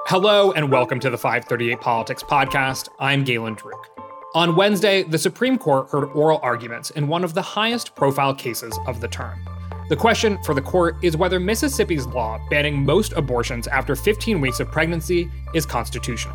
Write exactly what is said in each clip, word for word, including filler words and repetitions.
Hello and welcome to the five thirty-eight Politics Podcast. I'm Galen Druk. On Wednesday, the Supreme Court heard oral arguments in one of the highest profile cases of the term. The question for the court is whether Mississippi's law banning most abortions after fifteen weeks of pregnancy is constitutional.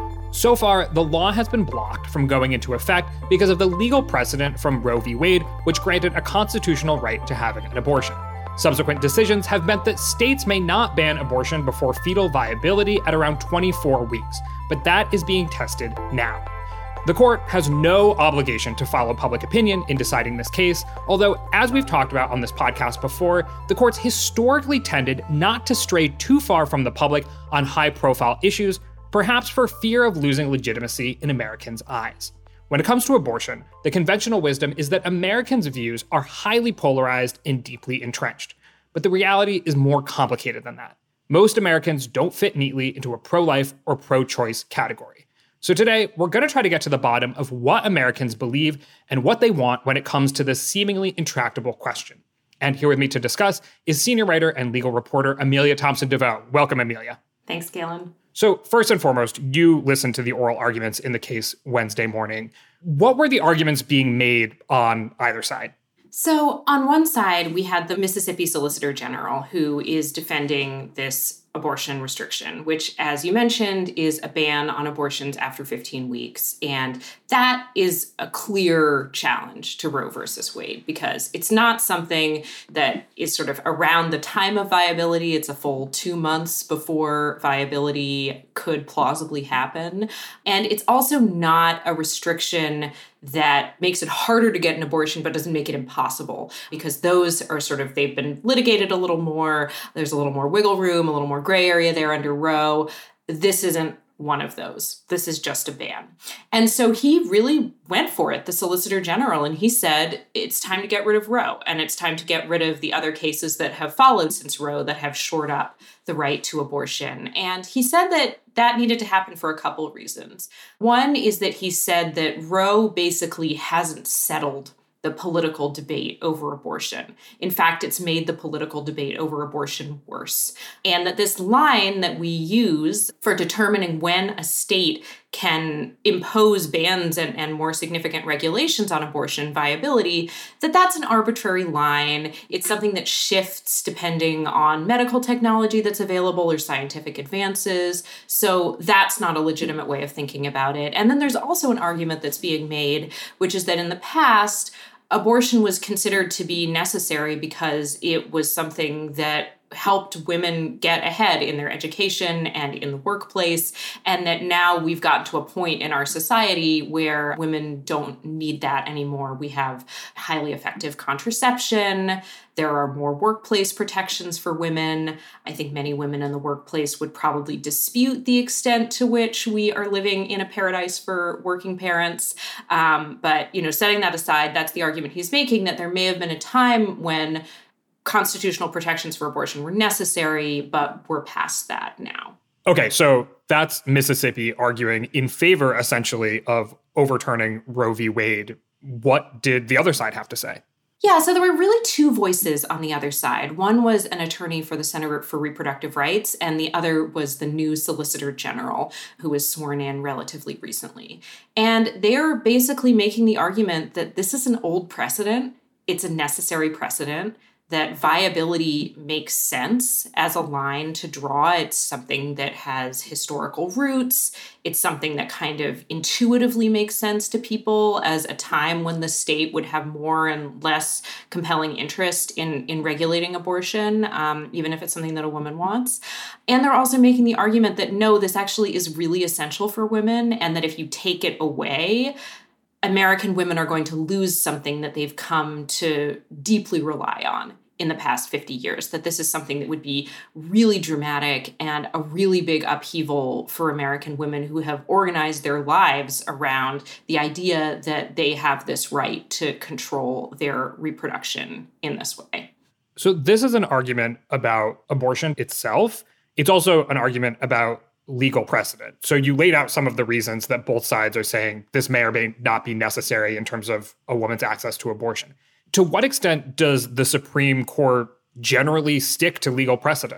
So far, the law has been blocked from going into effect because of the legal precedent from Roe v. Wade, which granted a constitutional right to having an abortion. Subsequent decisions have meant that states may not ban abortion before fetal viability at around twenty-four weeks, but that is being tested now. The court has no obligation to follow public opinion in deciding this case, although, as we've talked about on this podcast before, the courts historically tended not to stray too far from the public on high-profile issues, perhaps for fear of losing legitimacy in Americans' eyes. When it comes to abortion, the conventional wisdom is that Americans' views are highly polarized and deeply entrenched. But the reality is more complicated than that. Most Americans don't fit neatly into a pro-life or pro-choice category. So today, we're going to try to get to the bottom of what Americans believe and what they want when it comes to this seemingly intractable question. And here with me to discuss is senior writer and legal reporter Amelia Thompson DeVoe. Welcome, Amelia. Thanks, Galen. So first and foremost, you listened to the oral arguments in the case Wednesday morning. What were the arguments being made on either side? So on one side, we had the Mississippi Solicitor General, who is defending this abortion restriction, which, as you mentioned, is a ban on abortions after fifteen weeks. And that is a clear challenge to Roe versus Wade, because it's not something that is sort of around the time of viability. It's a full two months before viability could plausibly happen. And it's also not a restriction that makes it harder to get an abortion, but doesn't make it impossible, because those are sort of, they've been litigated a little more. There's a little more wiggle room, a little more gray area there under Roe. This isn't one of those. This is just a ban. And so he really went for it, the Solicitor General, and he said, it's time to get rid of Roe, and it's time to get rid of the other cases that have followed since Roe that have shored up the right to abortion. And he said that that needed to happen for a couple of reasons. One is that he said that Roe basically hasn't settled the political debate over abortion. In fact, it's made the political debate over abortion worse. And that this line that we use for determining when a state can impose bans and, and more significant regulations on abortion viability, that that's an arbitrary line. It's something that shifts depending on medical technology that's available or scientific advances. So that's not a legitimate way of thinking about it. And then there's also an argument that's being made, which is that in the past, abortion was considered to be necessary because it was something that helped women get ahead in their education and in the workplace, and that now we've gotten to a point in our society where women don't need that anymore. We have highly effective contraception. There are more workplace protections for women. I think many women in the workplace would probably dispute the extent to which we are living in a paradise for working parents. Um, but, you know, setting that aside, that's the argument he's making, that there may have been a time when constitutional protections for abortion were necessary, but we're past that now. Okay, so that's Mississippi arguing in favor, essentially, of overturning Roe v. Wade. What did the other side have to say? Yeah, so there were really two voices on the other side. One was an attorney for the Center for Reproductive Rights, and the other was the new Solicitor General, who was sworn in relatively recently. And they're basically making the argument that this is an old precedent. It's a necessary precedent, that viability makes sense as a line to draw. It's something that has historical roots. It's something that kind of intuitively makes sense to people as a time when the state would have more and less compelling interest in, in regulating abortion, um, even if it's something that a woman wants. And they're also making the argument that, no, this actually is really essential for women, and that if you take it away, American women are going to lose something that they've come to deeply rely on in the past fifty years, that this is something that would be really dramatic and a really big upheaval for American women who have organized their lives around the idea that they have this right to control their reproduction in this way. So this is an argument about abortion itself. It's also an argument about legal precedent. So you laid out some of the reasons that both sides are saying this may or may not be necessary in terms of a woman's access to abortion. To what extent does the Supreme Court generally stick to legal precedent?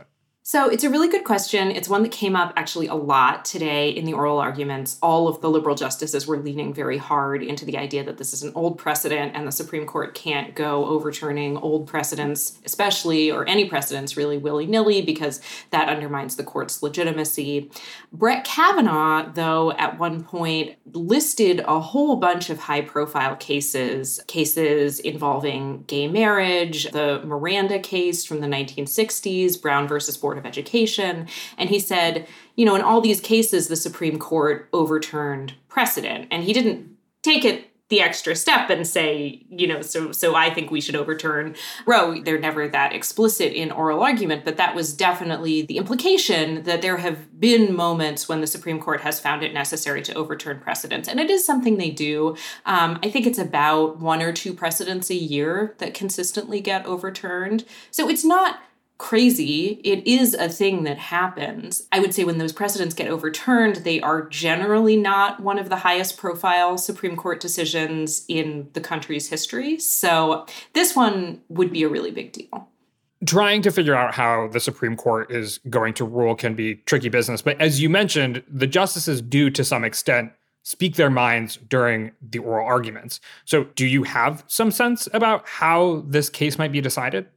So it's a really good question. It's one that came up actually a lot today in the oral arguments. All of the liberal justices were leaning very hard into the idea that this is an old precedent and the Supreme Court can't go overturning old precedents, especially, or any precedents really willy-nilly, because that undermines the court's legitimacy. Brett Kavanaugh, though, at one point listed a whole bunch of high-profile cases, cases involving gay marriage, the Miranda case from the nineteen sixties, Brown versus Board of Education. And he said, you know, in all these cases, the Supreme Court overturned precedent. And he didn't take it the extra step and say, you know, so so I think we should overturn Roe. They're never that explicit in oral argument, but that was definitely the implication, that there have been moments when the Supreme Court has found it necessary to overturn precedents. And it is something they do. Um, I think it's about one or two precedents a year that consistently get overturned. So it's not crazy. It is a thing that happens. I would say when those precedents get overturned, they are generally not one of the highest profile Supreme Court decisions in the country's history. So this one would be a really big deal. Trying to figure out how the Supreme Court is going to rule can be tricky business. But as you mentioned, the justices do, to some extent, speak their minds during the oral arguments. So do you have some sense about how this case might be decided?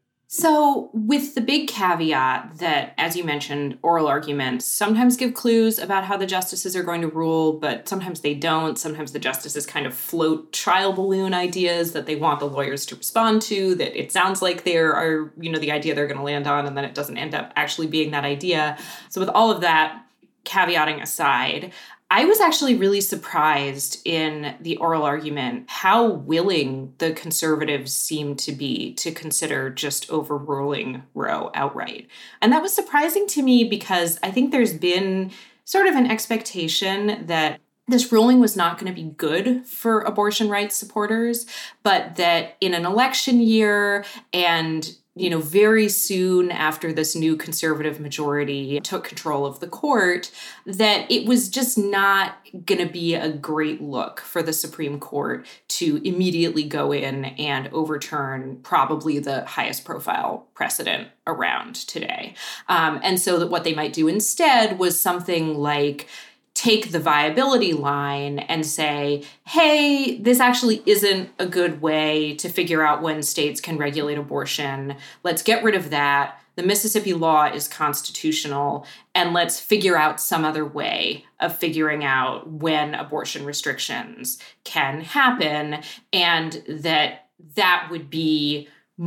So with the big caveat that, as you mentioned, oral arguments sometimes give clues about how the justices are going to rule, but sometimes they don't. Sometimes the justices kind of float trial balloon ideas that they want the lawyers to respond to, that it sounds like there are, you know, the idea they're going to land on, and then it doesn't end up actually being that idea. So with all of that caveating aside, I was actually really surprised in the oral argument how willing the conservatives seemed to be to consider just overruling Roe outright. And that was surprising to me because I think there's been sort of an expectation that this ruling was not going to be good for abortion rights supporters, but that in an election year and you know, very soon after this new conservative majority took control of the court, that it was just not going to be a great look for the Supreme Court to immediately go in and overturn probably the highest profile precedent around today. Um, and so that what they might do instead was something like take the viability line and say, hey, this actually isn't a good way to figure out when states can regulate abortion. Let's get rid of that. The Mississippi law is constitutional, and let's figure out some other way of figuring out when abortion restrictions can happen, and that that would be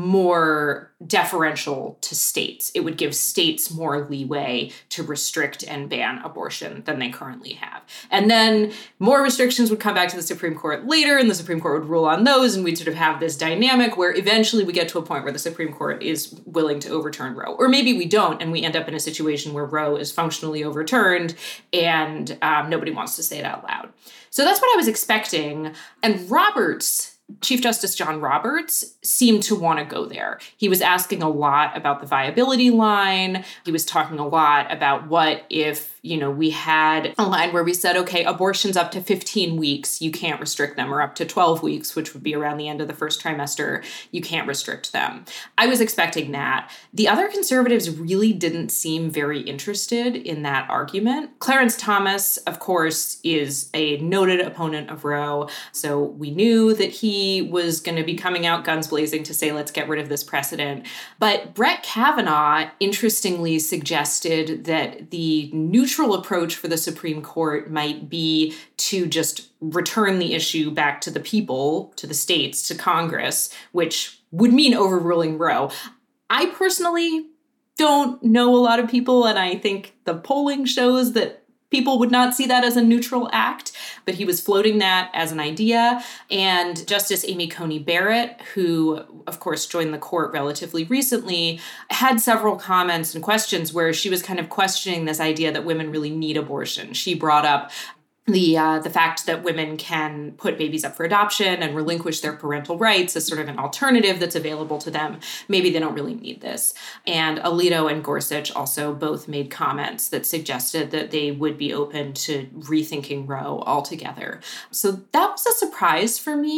more deferential to states. It would give states more leeway to restrict and ban abortion than they currently have. And then more restrictions would come back to the Supreme Court later, and the Supreme Court would rule on those, and we'd sort of have this dynamic where eventually we get to a point where the Supreme Court is willing to overturn Roe. Or maybe we don't, and we end up in a situation where Roe is functionally overturned, and um, nobody wants to say it out loud. So that's what I was expecting. And Roberts, Chief Justice John Roberts, seemed to want to go there. He was asking a lot about the viability line. He was talking a lot about what if, you know, we had a line where we said, okay, abortions up to fifteen weeks, you can't restrict them, or up to twelve weeks, which would be around the end of the first trimester, you can't restrict them. I was expecting that. The other conservatives really didn't seem very interested in that argument. Clarence Thomas, of course, is a noted opponent of Roe, so we knew that he was going to be coming out guns blazing to say, let's get rid of this precedent. But Brett Kavanaugh, interestingly, suggested that the neutral approach for the Supreme Court might be to just return the issue back to the people, to the states, to Congress, which would mean overruling Roe. I personally don't know a lot of people, and I think the polling shows that people would not see that as a neutral act, but he was floating that as an idea. And Justice Amy Coney Barrett, who, of course, joined the court relatively recently, had several comments and questions where she was kind of questioning this idea that women really need abortion. She brought up the uh, the fact that women can put babies up for adoption and relinquish their parental rights as sort of an alternative that's available to them. Maybe they don't really need this. And Alito and Gorsuch also both made comments that suggested that they would be open to rethinking Roe altogether. So that was a surprise for me.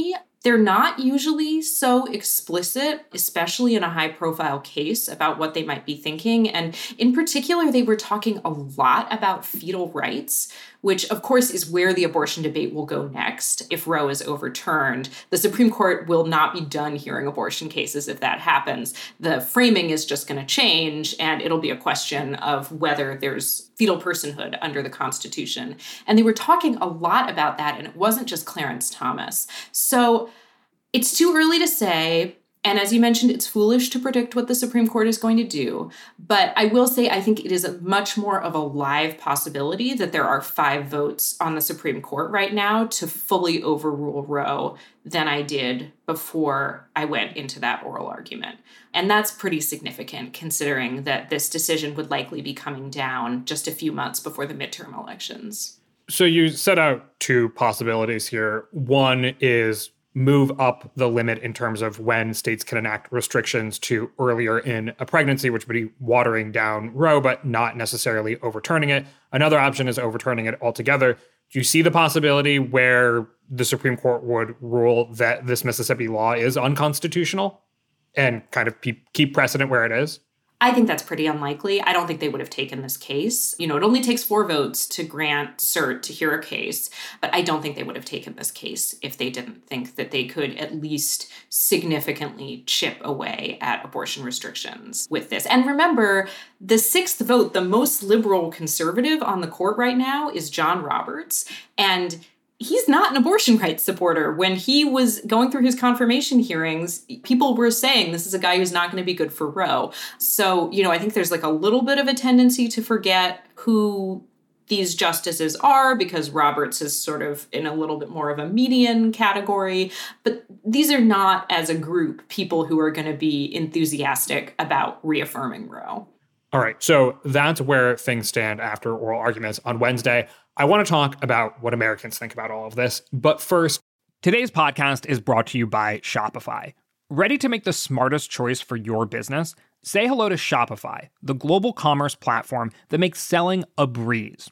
They're not usually so explicit, especially in a high-profile case, about what they might be thinking. And in particular, they were talking a lot about fetal rights, which, of course, is where the abortion debate will go next. If Roe is overturned, the Supreme Court will not be done hearing abortion cases if that happens. The framing is just going to change, and it'll be a question of whether there's fetal personhood under the Constitution. And they were talking a lot about that, and it wasn't just Clarence Thomas. So it's too early to say, and as you mentioned, it's foolish to predict what the Supreme Court is going to do. But I will say I think it is a much more of a live possibility that there are five votes on the Supreme Court right now to fully overrule Roe than I did before I went into that oral argument. And that's pretty significant considering that this decision would likely be coming down just a few months before the midterm elections. So you set out two possibilities here. One is move up the limit in terms of when states can enact restrictions to earlier in a pregnancy, which would be watering down Roe, but not necessarily overturning it. Another option is overturning it altogether. Do you see the possibility where the Supreme Court would rule that this Mississippi law is unconstitutional and kind of keep precedent where it is? I think that's pretty unlikely. I don't think they would have taken this case. You know, it only takes four votes to grant cert to hear a case, but I don't think they would have taken this case if they didn't think that they could at least significantly chip away at abortion restrictions with this. And remember, the sixth vote, the most liberal conservative on the court right now is John Roberts, and he's not an abortion rights supporter. When he was going through his confirmation hearings, people were saying this is a guy who's not going to be good for Roe. So, you know, I think there's like a little bit of a tendency to forget who these justices are because Roberts is sort of in a little bit more of a median category. But these are not, as a group, people who are going to be enthusiastic about reaffirming Roe. All right, so that's where things stand after oral arguments on Wednesday. I want to talk about what Americans think about all of this. But first, today's podcast is brought to you by Shopify. Ready to make the smartest choice for your business? Say hello to Shopify, the global commerce platform that makes selling a breeze.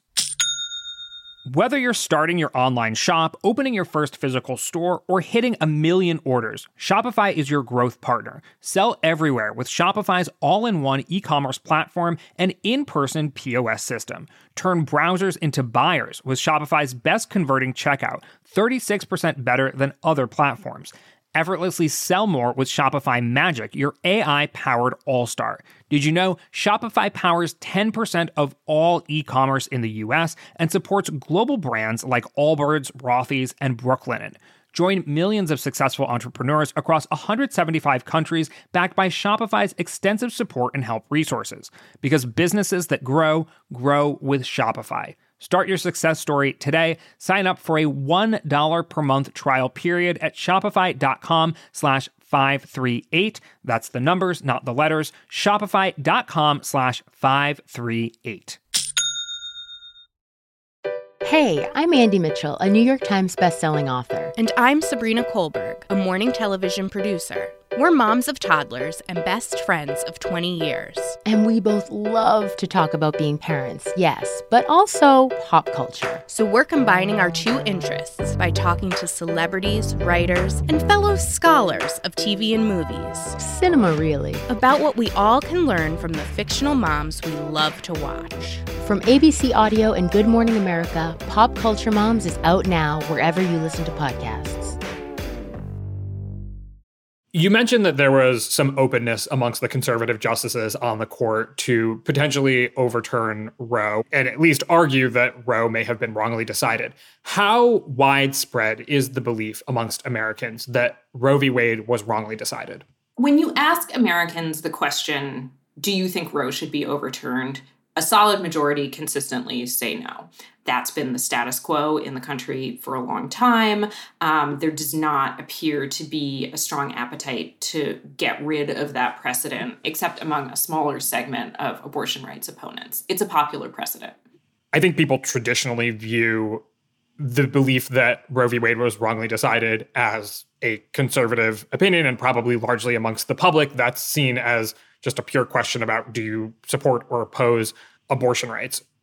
Whether you're starting your online shop, opening your first physical store, or hitting a million orders, Shopify is your growth partner. Sell everywhere with Shopify's all-in-one e-commerce platform and in-person P O S system. Turn browsers into buyers with Shopify's best converting checkout, thirty-six percent better than other platforms. Effortlessly sell more with Shopify Magic, your A I-powered all-star. Did you know Shopify powers ten percent of all e-commerce in the U S and supports global brands like Allbirds, Rothy's, and Brooklinen? Join millions of successful entrepreneurs across one hundred seventy-five countries backed by Shopify's extensive support and help resources. Because businesses that grow, grow with Shopify. Start your success story today. Sign up for a one dollar per month trial period at shopify.com slash 538. That's the numbers, not the letters. Shopify.com slash 538. Hey, I'm Andy Mitchell, a New York Times bestselling author. And I'm Sabrina Kohlberg, a morning television producer. We're moms of toddlers and best friends of twenty years. And we both love to talk about being parents, yes, but also pop culture. So we're combining our two interests by talking to celebrities, writers, and fellow scholars of T V and movies. Cinema, really. About what we all can learn from the fictional moms we love to watch. From A B C Audio and Good Morning America, Pop Culture Moms is out now wherever you listen to podcasts. You mentioned that there was some openness amongst the conservative justices on the court to potentially overturn Roe and at least argue that Roe may have been wrongly decided. How widespread is the belief amongst Americans that Roe v. Wade was wrongly decided? When you ask Americans the question, do you think Roe should be overturned? A solid majority consistently say no. That's been the status quo in the country for a long time. Um, there does not appear to be a strong appetite to get rid of that precedent, except among a smaller segment of abortion rights opponents. It's a popular precedent. I think people traditionally view the belief that Roe v. Wade was wrongly decided as a conservative opinion, and probably largely amongst the public, that's seen as just a pure question about do you support or oppose abortion rights.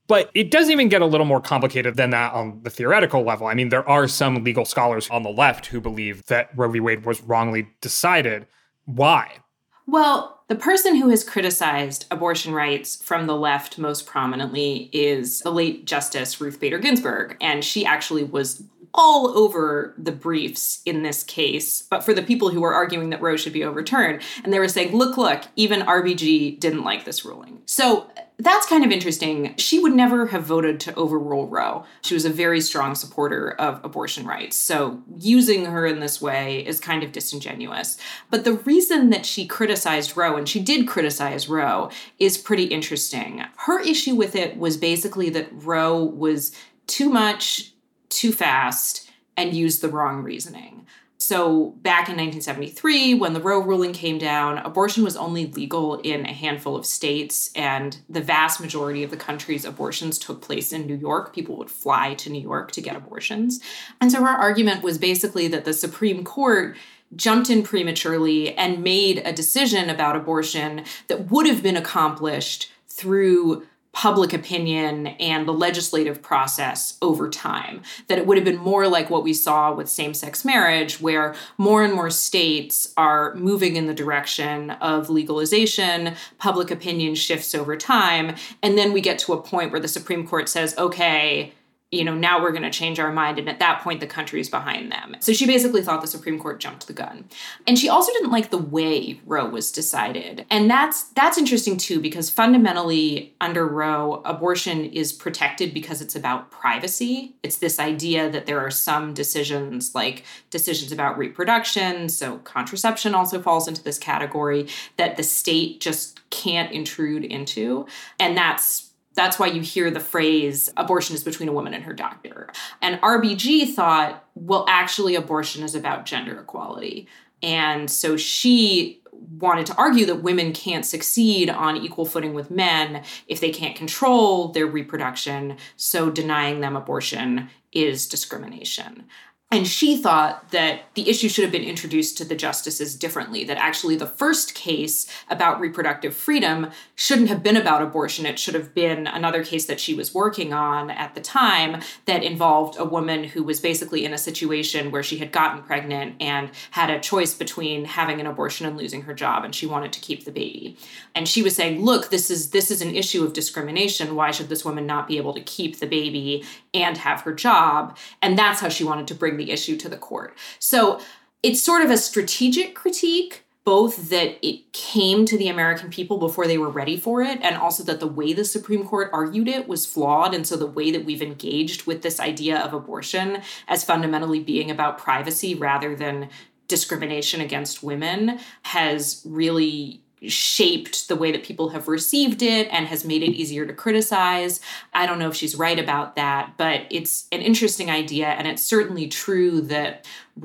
But it does even get a little more complicated than that on the theoretical level. I mean, there are some legal scholars on the left who believe that Roe v. Wade was wrongly decided. Why? Well, the person who has criticized abortion rights from the left most prominently is the late Justice Ruth Bader Ginsburg. And she actually was all over the briefs in this case, but for the people who were arguing that Roe should be overturned. And they were saying, look, look, even R B G didn't like this ruling. So that's kind of interesting. She would never have voted to overrule Roe. She was a very strong supporter of abortion rights. So using her in this way is kind of disingenuous. But the reason that she criticized Roe, and she did criticize Roe, is pretty interesting. Her issue with it was basically that Roe was too much, too fast, and used the wrong reasoning. So back in nineteen seventy-three, when the Roe ruling came down, abortion was only legal in a handful of states, and the vast majority of the country's abortions took place in New York. People would fly to New York to get abortions. And so her argument was basically that the Supreme Court jumped in prematurely and made a decision about abortion that would have been accomplished through public opinion and the legislative process over time, that it would have been more like what we saw with same-sex marriage, where more and more states are moving in the direction of legalization, public opinion shifts over time, and then we get to a point where the Supreme Court says, okay, you know, now we're going to change our mind. And at that point, the country's behind them. So she basically thought the Supreme Court jumped the gun. And she also didn't like the way Roe was decided. And that's that's interesting, too, because fundamentally under Roe, abortion is protected because it's about privacy. It's this idea that there are some decisions, like decisions about reproduction, so contraception also falls into this category, that the state just can't intrude into. And that's That's why you hear the phrase, abortion is between a woman and her doctor. And R B G thought, well, actually, abortion is about gender equality. And so she wanted to argue that women can't succeed on equal footing with men if they can't control their reproduction. So denying them abortion is discrimination. And she thought that the issue should have been introduced to the justices differently, that actually the first case about reproductive freedom shouldn't have been about abortion. It should have been another case that she was working on at the time that involved a woman who was basically in a situation where she had gotten pregnant and had a choice between having an abortion and losing her job, and she wanted to keep the baby. And she was saying, look, this is this is an issue of discrimination. Why should this woman not be able to keep the baby and have her job? And that's how she wanted to bring the issue to the court. So it's sort of a strategic critique, both that it came to the American people before they were ready for it, and also that the way the Supreme Court argued it was flawed. And so the way that we've engaged with this idea of abortion as fundamentally being about privacy rather than discrimination against women has really shaped the way that people have received it and has made it easier to criticize. I don't know if she's right about that, but it's an interesting idea. And it's certainly true that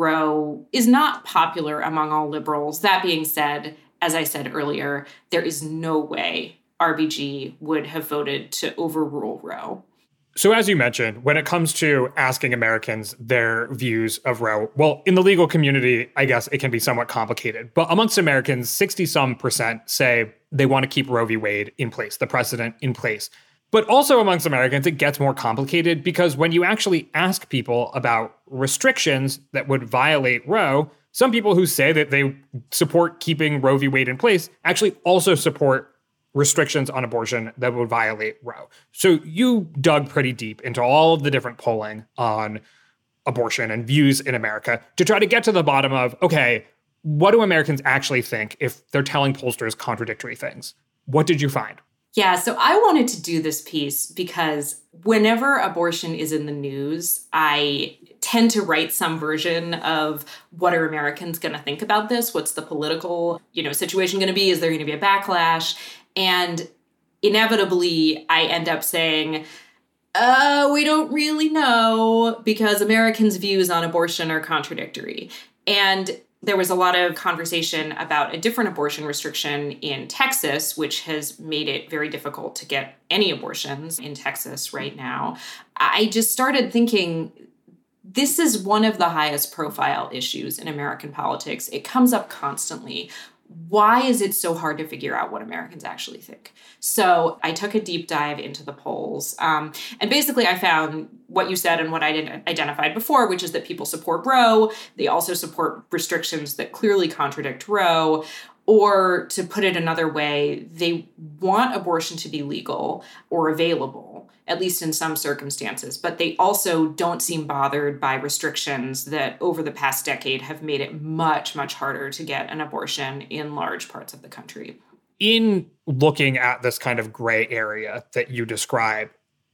Roe is not popular among all liberals. That being said, as I said earlier, there is no way R B G would have voted to overrule Roe. So as you mentioned, when it comes to asking Americans their views of Roe, well, in the legal community, I guess it can be somewhat complicated. But amongst Americans, sixty-some percent say they want to keep Roe v. Wade in place, the precedent in place. But also amongst Americans, it gets more complicated because when you actually ask people about restrictions that would violate Roe, some people who say that they support keeping Roe v. Wade in place actually also support restrictions on abortion that would violate Roe. So you dug pretty deep into all of the different polling on abortion and views in America to try to get to the bottom of, okay, what do Americans actually think if they're telling pollsters contradictory things? What did you find? Yeah, so I wanted to do this piece because whenever abortion is in the news, I tend to write some version of what are Americans going to think about this? What's the political, you know, situation going to be? Is there going to be a backlash? And inevitably, I end up saying, uh, we don't really know because Americans' views on abortion are contradictory. And there was a lot of conversation about a different abortion restriction in Texas, which has made it very difficult to get any abortions in Texas right now. I just started thinking, this is one of the highest profile issues in American politics. It comes up constantly. why is it so hard to figure out what Americans actually think? So I took a deep dive into the polls. Um, and basically, I found what you said and what I didn't identified before, which is that people support Roe. They also support restrictions that clearly contradict Roe. Or to put it another way, they want abortion to be legal or available, at least in some circumstances. But they also don't seem bothered by restrictions that over the past decade have made it much, much harder to get an abortion in large parts of the country. In looking at this kind of gray area that you describe,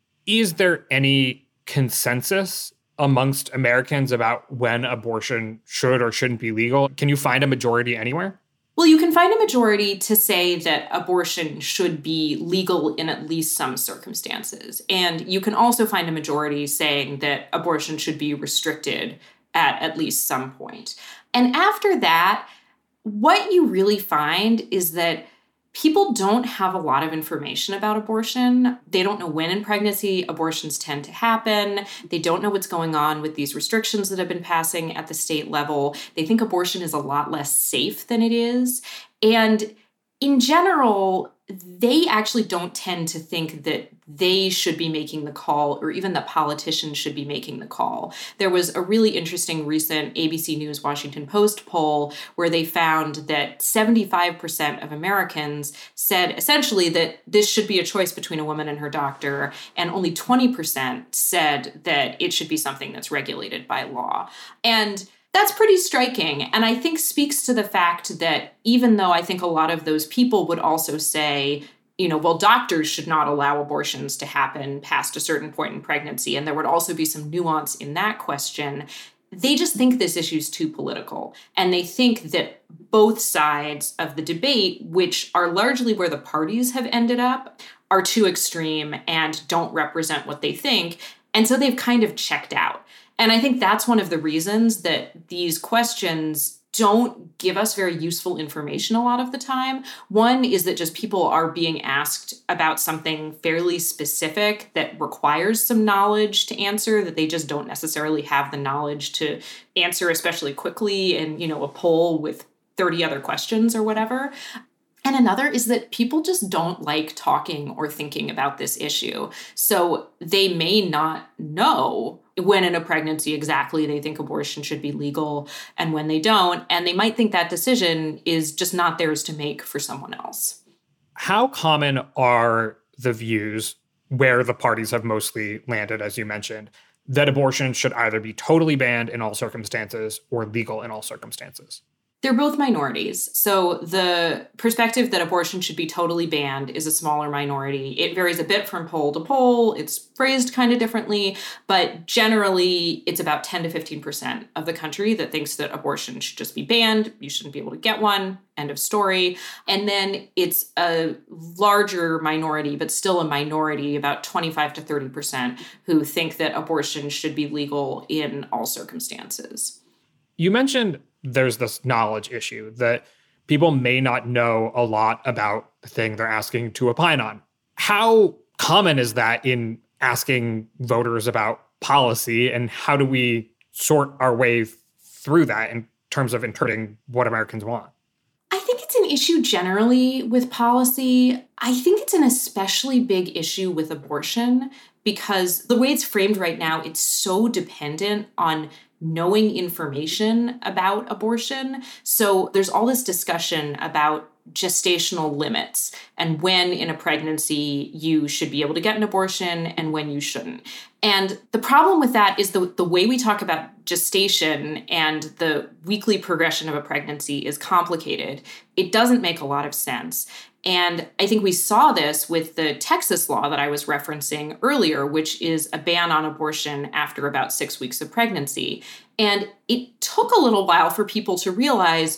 is there any consensus amongst Americans about when abortion should or shouldn't be legal? Can you find a majority anywhere? Well, you can find a majority to say that abortion should be legal in at least some circumstances. And you can also find a majority saying that abortion should be restricted at at least some point. And after that, what you really find is that people don't have a lot of information about abortion. They don't know when in pregnancy abortions tend to happen. They don't know what's going on with these restrictions that have been passing at the state level. They think abortion is a lot less safe than it is. And in general, they actually don't tend to think that they should be making the call, or even that politicians should be making the call. There was a really interesting recent A B C News Washington Post poll where they found that seventy-five percent of Americans said essentially that this should be a choice between a woman and her doctor, and only twenty percent said that it should be something that's regulated by law. And that's pretty striking, and I think speaks to the fact that even though I think a lot of those people would also say, you know, well, doctors should not allow abortions to happen past a certain point in pregnancy, and there would also be some nuance in that question, they just think this issue is too political. And they think that both sides of the debate, which are largely where the parties have ended up, are too extreme and don't represent what they think. And so they've kind of checked out. And I think that's one of the reasons that these questions don't give us very useful information a lot of the time. One is that just people are being asked about something fairly specific that requires some knowledge to answer that they just don't necessarily have the knowledge to answer, especially quickly in, you know, a poll with thirty other questions or whatever. And another is that people just don't like talking or thinking about this issue. So they may not know when in a pregnancy exactly they think abortion should be legal and when they don't. And they might think that decision is just not theirs to make for someone else. How common are the views where the parties have mostly landed, as you mentioned, that abortion should either be totally banned in all circumstances or legal in all circumstances? They're both minorities. So the perspective that abortion should be totally banned is a smaller minority. It varies a bit from poll to poll. It's phrased kind of differently, but generally it's about ten to fifteen percent of the country that thinks that abortion should just be banned. You shouldn't be able to get one. End of story. And then it's a larger minority, but still a minority, about twenty-five to thirty percent, who think that abortion should be legal in all circumstances. You mentioned there's this knowledge issue that people may not know a lot about the thing they're asking to opine on. How common is that in asking voters about policy, and how do we sort our way through that in terms of interpreting what Americans want? I think it's an issue generally with policy. I think it's an especially big issue with abortion because the way it's framed right now, it's so dependent on knowing information about abortion. So there's all this discussion about gestational limits and when in a pregnancy you should be able to get an abortion and when you shouldn't. And the problem with that is the, the way we talk about gestation and the weekly progression of a pregnancy is complicated. It doesn't make a lot of sense. And I think we saw this with the Texas law that I was referencing earlier, which is a ban on abortion after about six weeks of pregnancy. And it took a little while for people to realize,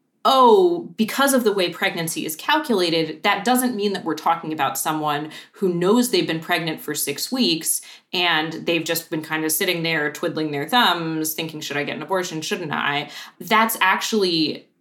oh, because of the way pregnancy is calculated, that doesn't mean that we're talking about someone who knows they've been pregnant for six weeks and they've just been kind of sitting there twiddling their thumbs, thinking, should I get an abortion? Shouldn't I? That's actually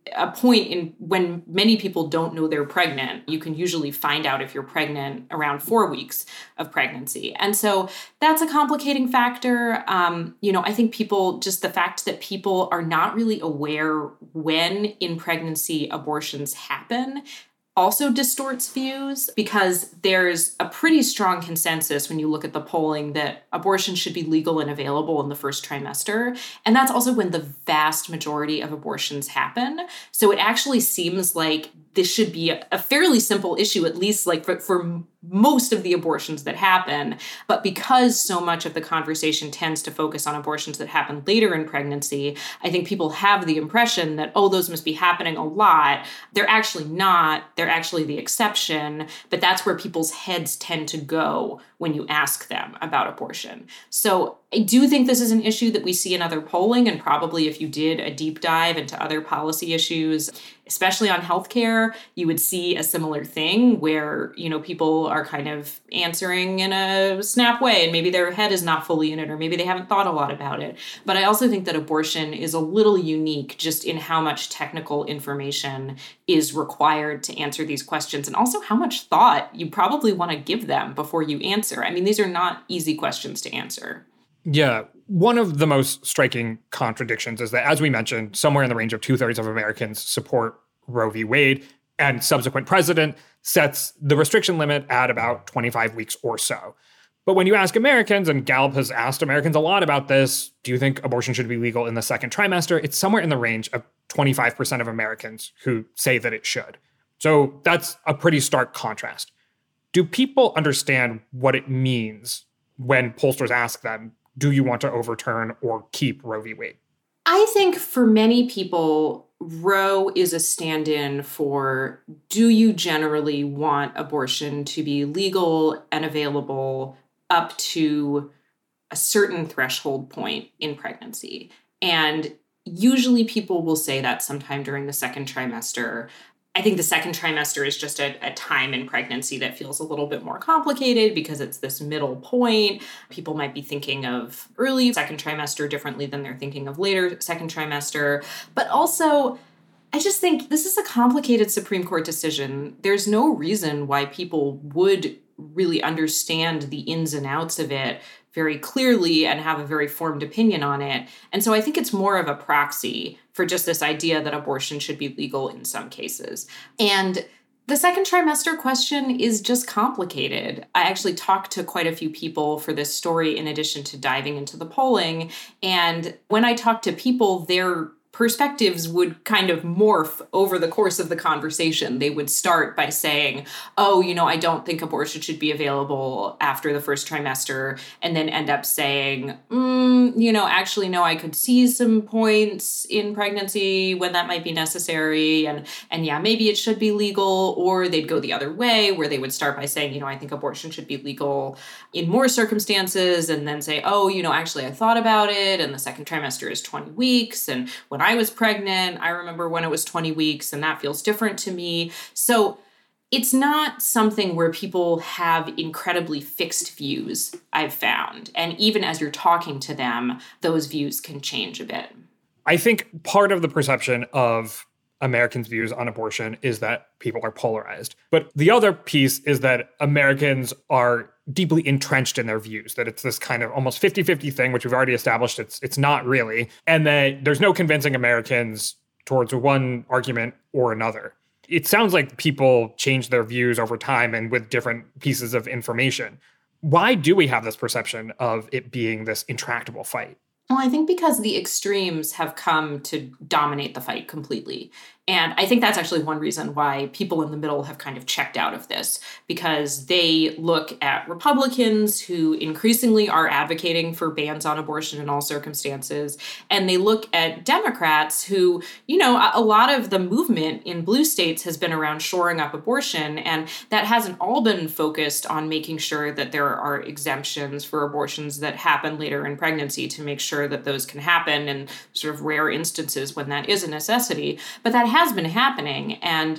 a point in when many people don't know they're pregnant. You can usually find out if you're pregnant around four weeks of pregnancy. And so that's a complicating factor. Um, you know, I think people, just the fact that people are not really aware when in pregnancy abortions happen also distorts views, because there's a pretty strong consensus when you look at the polling that abortion should be legal and available in the first trimester. And that's also when the vast majority of abortions happen. So it actually seems like this should be a, a fairly simple issue, at least like for, for most of the abortions that happen. But because so much of the conversation tends to focus on abortions that happen later in pregnancy, I think people have the impression that, oh, those must be happening a lot. They're actually not. They're actually the exception. But that's where people's heads tend to go when you ask them about abortion. So I do think this is an issue that we see in other polling, and probably if you did a deep dive into other policy issues, especially on healthcare, you would see a similar thing where, you know, people are kind of answering in a snap way, and maybe their head is not fully in it, or maybe they haven't thought a lot about it. But I also think that abortion is a little unique just in how much technical information is required to answer these questions, and also how much thought you probably want to give them before you answer. I mean, these are not easy questions to answer. Yeah. One of the most striking contradictions is that, as we mentioned, somewhere in the range of two-thirds of Americans support Roe v. Wade, and subsequent president sets the restriction limit at about twenty-five weeks or so. But when you ask Americans, and Gallup has asked Americans a lot about this, do you think abortion should be legal in the second trimester? It's somewhere in the range of twenty-five percent of Americans who say that it should. So that's a pretty stark contrast. Do people understand what it means when pollsters ask them, do you want to overturn or keep Roe v. Wade? I think for many people, Roe is a stand-in for, do you generally want abortion to be legal and available up to a certain threshold point in pregnancy? And usually people will say that sometime during the second trimester. I think the second trimester is just a, a time in pregnancy that feels a little bit more complicated because it's this middle point. People might be thinking of early second trimester differently than they're thinking of later second trimester. But also, I just think this is a complicated Supreme Court decision. There's no reason why people would really understand the ins and outs of it very clearly and have a very formed opinion on it. And so I think it's more of a proxy for just this idea that abortion should be legal in some cases. And the second trimester question is just complicated. I actually talked to quite a few people for this story in addition to diving into the polling. And when I talked to people, their perspectives would kind of morph over the course of the conversation. They would start by saying, oh, you know, I don't think abortion should be available after the first trimester, and then end up saying, mm, you know, actually, no, I could see some points in pregnancy when that might be necessary. And, and yeah, maybe it should be legal. Or they'd go the other way where they would start by saying, you know, I think abortion should be legal in more circumstances, and then say, oh, you know, actually, I thought about it, and the second trimester is twenty weeks. And when I was pregnant, I remember when it was twenty weeks, and that feels different to me. So it's not something where people have incredibly fixed views, I've found. And even as you're talking to them, those views can change a bit. I think part of the perception of Americans' views on abortion is that people are polarized. But the other piece is that Americans are deeply entrenched in their views, that it's this kind of almost fifty-fifty thing, which we've already established it's it's not really, and that there's no convincing Americans towards one argument or another. It sounds like people change their views over time and with different pieces of information. Why do we have this perception of it being this intractable fight? Well, I think because the extremes have come to dominate the fight completely. And I think that's actually one reason why people in the middle have kind of checked out of this, because they look at Republicans who increasingly are advocating for bans on abortion in all circumstances. And they look at Democrats who, you know, a lot of the movement in blue states has been around shoring up abortion. And that hasn't all been focused on making sure that there are exemptions for abortions that happen later in pregnancy to make sure that those can happen in sort of rare instances when that is a necessity. But that has been happening. And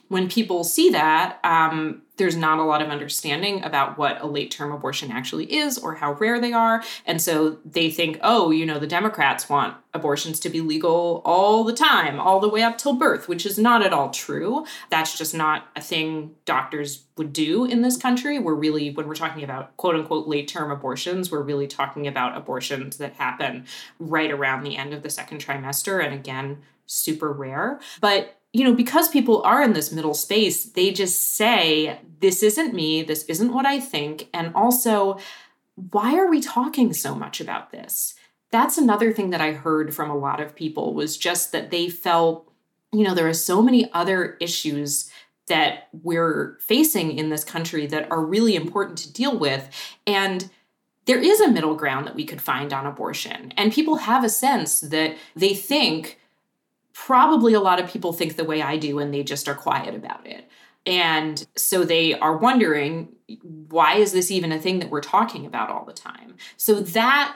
when people see that, um, there's not a lot of understanding about what a late-term abortion actually is or how rare they are. And so they think, oh, you know, the Democrats want abortions to be legal all the time, all the way up till birth, which is not at all true. That's just not a thing doctors would do in this country. We're really, when we're talking about quote unquote late-term abortions, we're really talking about abortions that happen right around the end of the second trimester. And again, super rare. But you know, because people are in this middle space, they just say, this isn't me, this isn't what I think. And also, why are we talking so much about this? That's another thing that I heard from a lot of people was just that they felt, you know, there are so many other issues that we're facing in this country that are really important to deal with. And there is a middle ground that we could find on abortion. And people have a sense that they think, probably a lot of people think the way I do, and they just are quiet about it. And so they are wondering, why is this even a thing that we're talking about all the time? So that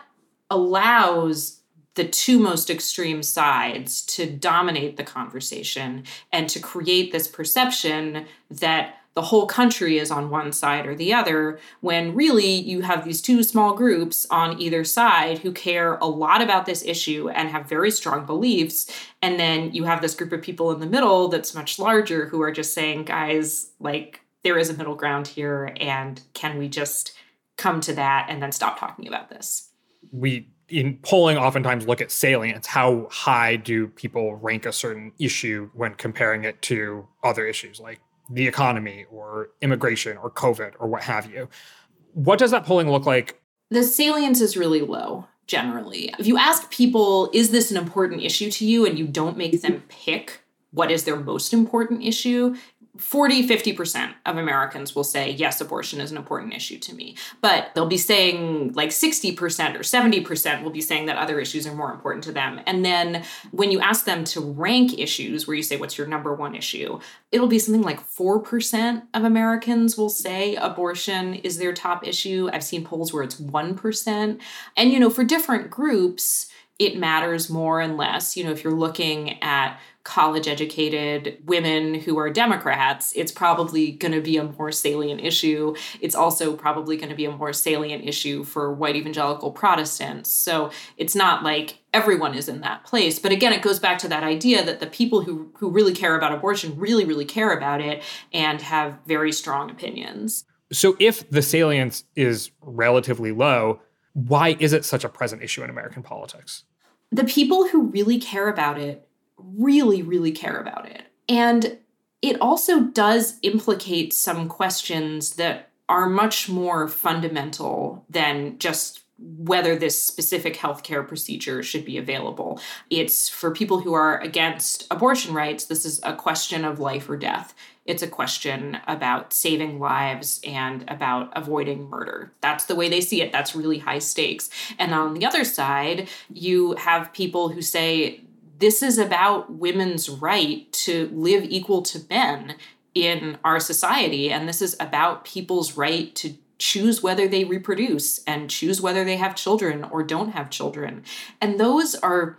allows the two most extreme sides to dominate the conversation and to create this perception that the whole country is on one side or the other, when really you have these two small groups on either side who care a lot about this issue and have very strong beliefs. And then you have this group of people in the middle that's much larger who are just saying, guys, like, there is a middle ground here, and can we just come to that and then stop talking about this? We, in polling, oftentimes look at salience. How high do people rank a certain issue when comparing it to other issues like the economy or immigration or COVID or what have you? What does that polling look like? The salience is really low, generally. If you ask people, is this an important issue to you, and you don't make them pick what is their most important issue, forty, fifty percent of Americans will say, yes, abortion is an important issue to me. But they'll be saying like sixty percent or seventy percent will be saying that other issues are more important to them. And then when you ask them to rank issues, where you say, what's your number one issue? It'll be something like four percent of Americans will say abortion is their top issue. I've seen polls where it's one percent. And, you know, for different groups, it matters more and less. You know, if you're looking at college-educated women who are Democrats, it's probably going to be a more salient issue. It's also probably going to be a more salient issue for white evangelical Protestants. So it's not like everyone is in that place. But again, it goes back to that idea that the people who, who really care about abortion really, really care about it and have very strong opinions. So if the salience is relatively low, why is it such a present issue in American politics? The people who really care about it really, really care about it. And it also does implicate some questions that are much more fundamental than just whether this specific healthcare procedure should be available. It's for people who are against abortion rights, this is a question of life or death. It's a question about saving lives and about avoiding murder. That's the way they see it. That's really high stakes. And on the other side, you have people who say, this is about women's right to live equal to men in our society. And this is about people's right to choose whether they reproduce and choose whether they have children or don't have children. And those are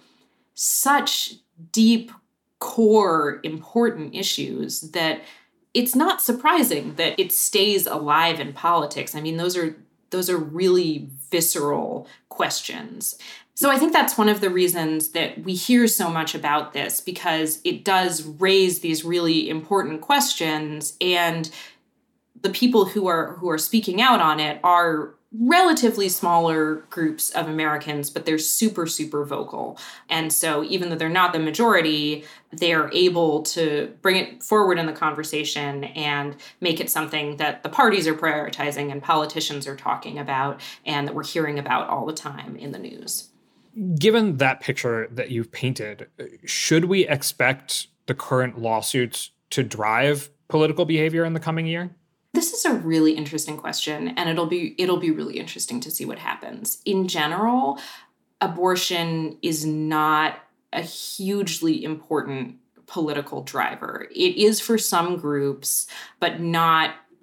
such deep, core, important issues that it's not surprising that it stays alive in politics. I mean, those are those are really visceral questions. So I think that's one of the reasons that we hear so much about this, because it does raise these really important questions, and the people who are who are speaking out on it are relatively smaller groups of Americans, but they're super, super vocal. And so even though they're not the majority, they're able to bring it forward in the conversation and make it something that the parties are prioritizing and politicians are talking about and that we're hearing about all the time in the news. Given that picture that you've painted, should we expect the current lawsuits to drive political behavior in the coming year? This is a really interesting question, and it'll be it'll be really interesting to see what happens. In general, abortion is not a hugely important political driver. It is for some groups, but not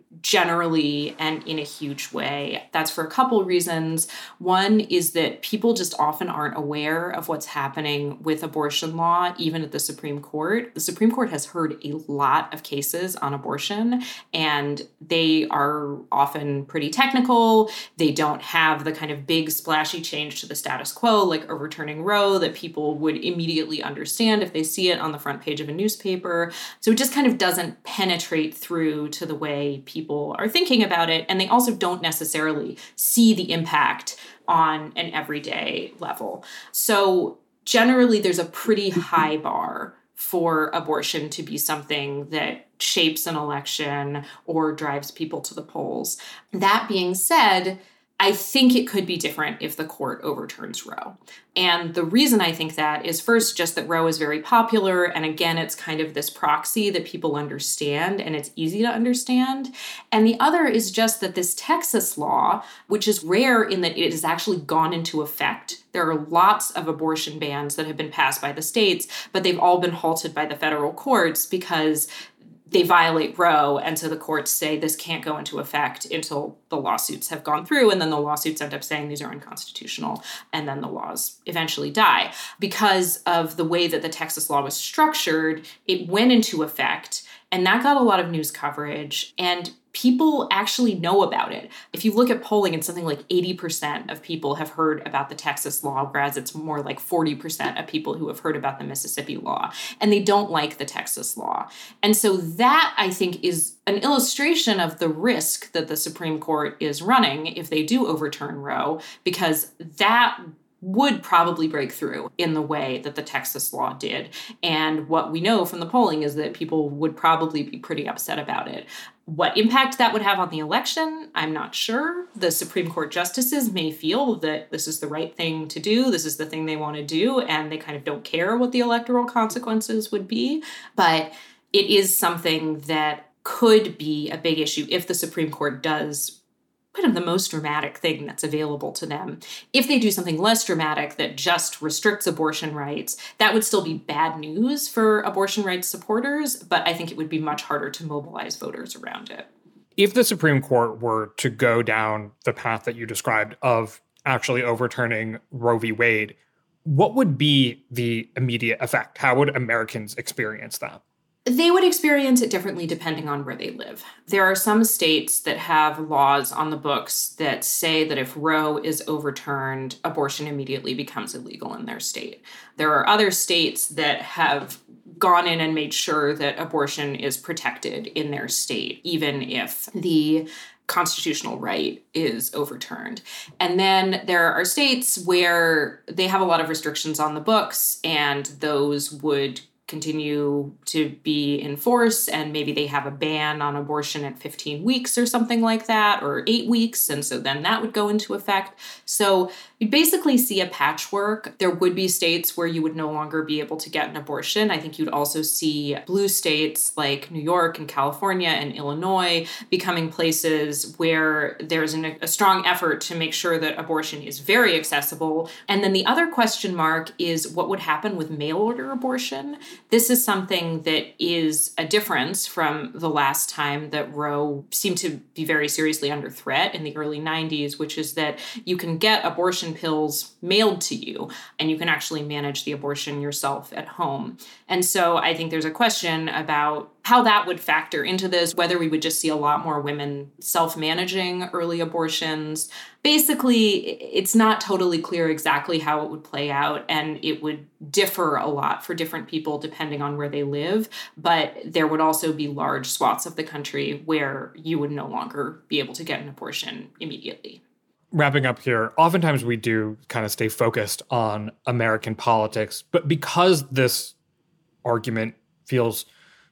generally and in a huge way. That's for a couple reasons. One is that people just often aren't aware of what's happening with abortion law, even at the Supreme Court. The Supreme Court has heard a lot of cases on abortion, and they are often pretty technical. They don't have the kind of big splashy change to the status quo, like overturning Roe, that people would immediately understand if they see it on the front page of a newspaper. So it just kind of doesn't penetrate through to the way people are thinking about it. And they also don't necessarily see the impact on an everyday level. So generally, there's a pretty high bar for abortion to be something that shapes an election or drives people to the polls. That being said, I think it could be different if the court overturns Roe. And the reason I think that is, first, just that Roe is very popular. And again, it's kind of this proxy that people understand and it's easy to understand. And the other is just that this Texas law, which is rare in that it has actually gone into effect. There are lots of abortion bans that have been passed by the states, but they've all been halted by the federal courts because they violate Roe, and so the courts say this can't go into effect until the lawsuits have gone through, and then the lawsuits end up saying these are unconstitutional, and then the laws eventually die. Because of the way that the Texas law was structured, it went into effect, and that got a lot of news coverage, and people actually know about it. If you look at polling, it's something like eighty percent of people have heard about the Texas law, whereas it's more like forty percent of people who have heard about the Mississippi law. And they don't like the Texas law. And so that, I think, is an illustration of the risk that the Supreme Court is running if they do overturn Roe, because that would probably break through in the way that the Texas law did. And what we know from the polling is that people would probably be pretty upset about it. What impact that would have on the election, I'm not sure. The Supreme Court justices may feel that this is the right thing to do, this is the thing they want to do, and they kind of don't care what the electoral consequences would be. But it is something that could be a big issue if the Supreme Court does kind of the most dramatic thing that's available to them. If they do something less dramatic that just restricts abortion rights, that would still be bad news for abortion rights supporters, but I think it would be much harder to mobilize voters around it. If the Supreme Court were to go down the path that you described of actually overturning Roe v. Wade, what would be the immediate effect? How would Americans experience that? They would experience it differently depending on where they live. There are some states that have laws on the books that say that if Roe is overturned, abortion immediately becomes illegal in their state. There are other states that have gone in and made sure that abortion is protected in their state, even if the constitutional right is overturned. And then there are states where they have a lot of restrictions on the books, and those would continue to be in force, and maybe they have a ban on abortion at fifteen weeks or something like that, or eight weeks, and so then that would go into effect. So you'd basically see a patchwork. There would be states where you would no longer be able to get an abortion. I think you'd also see blue states like New York and California and Illinois becoming places where there's an, a strong effort to make sure that abortion is very accessible. And then the other question mark is what would happen with mail-order abortion. This is something that is a difference from the last time that Roe seemed to be very seriously under threat in the early nineties, which is that you can get abortion pills mailed to you, and you can actually manage the abortion yourself at home. And so I think there's a question about how that would factor into this, whether we would just see a lot more women self-managing early abortions. Basically, it's not totally clear exactly how it would play out, and it would differ a lot for different people depending on where they live. But there would also be large swaths of the country where you would no longer be able to get an abortion immediately. Wrapping up here, oftentimes we do kind of stay focused on American politics, but because this argument feels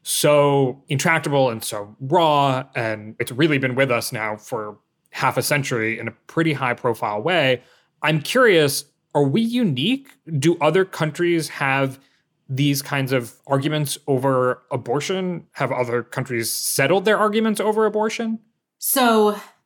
so intractable and so raw, and it's really been with us now for half a century in a pretty high-profile way, I'm curious, are we unique? Do other countries have these kinds of arguments over abortion? Have other countries settled their arguments over abortion? So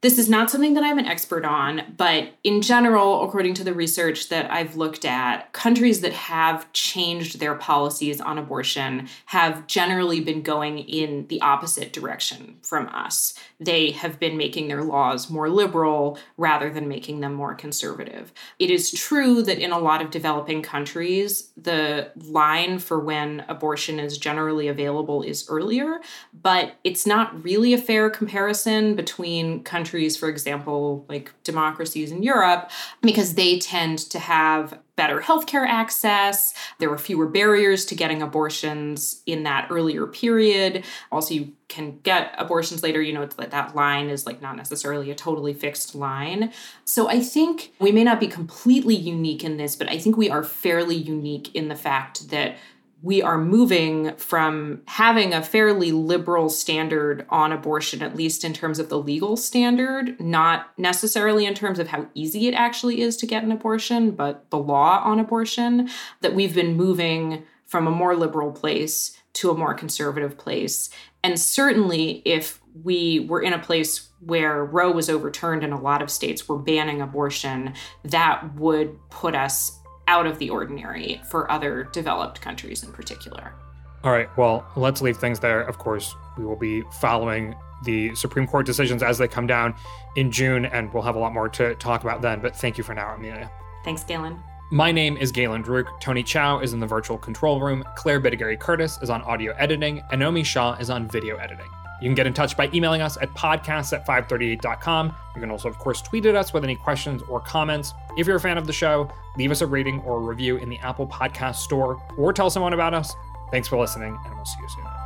This is not something that I'm an expert on, but in general, according to the research that I've looked at, countries that have changed their policies on abortion have generally been going in the opposite direction from us. They have been making their laws more liberal rather than making them more conservative. It is true that in a lot of developing countries, the line for when abortion is generally available is earlier, but it's not really a fair comparison between countries Countries, for example, like democracies in Europe, because they tend to have better healthcare access. There were fewer barriers to getting abortions in that earlier period. Also, you can get abortions later. You know, it's like that line is like not necessarily a totally fixed line. So I think we may not be completely unique in this, but I think we are fairly unique in the fact that we are moving from having a fairly liberal standard on abortion, at least in terms of the legal standard, not necessarily in terms of how easy it actually is to get an abortion, but the law on abortion, that we've been moving from a more liberal place to a more conservative place. And certainly if we were in a place where Roe was overturned and a lot of states were banning abortion, that would put us out of the ordinary for other developed countries in particular. All right, well, let's leave things there. Of course, we will be following the Supreme Court decisions as they come down in June, and we'll have a lot more to talk about then. But thank you for now, Amelia. Thanks, Galen. My name is Galen Druk. Tony Chow is in the virtual control room. Claire Bidigary Curtis is on audio editing. And Naomi Shaw is on video editing. You can get in touch by emailing us at podcasts at five thirty-eight dot com. You can also, of course, tweet at us with any questions or comments. If you're a fan of the show, leave us a rating or a review in the Apple Podcast Store or tell someone about us. Thanks for listening, and we'll see you soon.